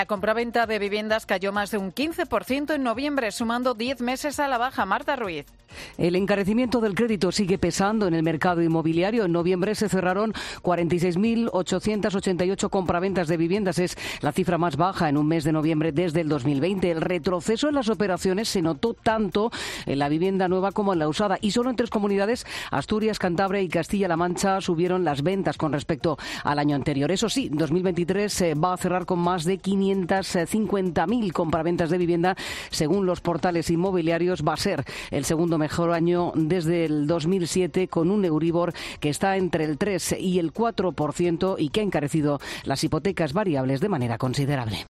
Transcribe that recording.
La compraventa de viviendas cayó más de un 15% en noviembre, sumando 10 meses a la baja. Marta Ruiz. El encarecimiento del crédito sigue pesando en el mercado inmobiliario. En noviembre se cerraron 46.888 compraventas de viviendas. Es la cifra más baja en un mes de noviembre desde el 2020. El retroceso en las operaciones se notó tanto en la vivienda nueva como en la usada. Y solo en 3 comunidades, Asturias, Cantabria y Castilla-La Mancha, subieron las ventas con respecto al año anterior. Eso sí, 2023 va a cerrar con más de 550.000 compraventas de vivienda. Según los portales inmobiliarios, va a ser el segundo mejor año desde el 2007, con un Euribor que está entre el 3 y el 4% y que ha encarecido las hipotecas variables de manera considerable.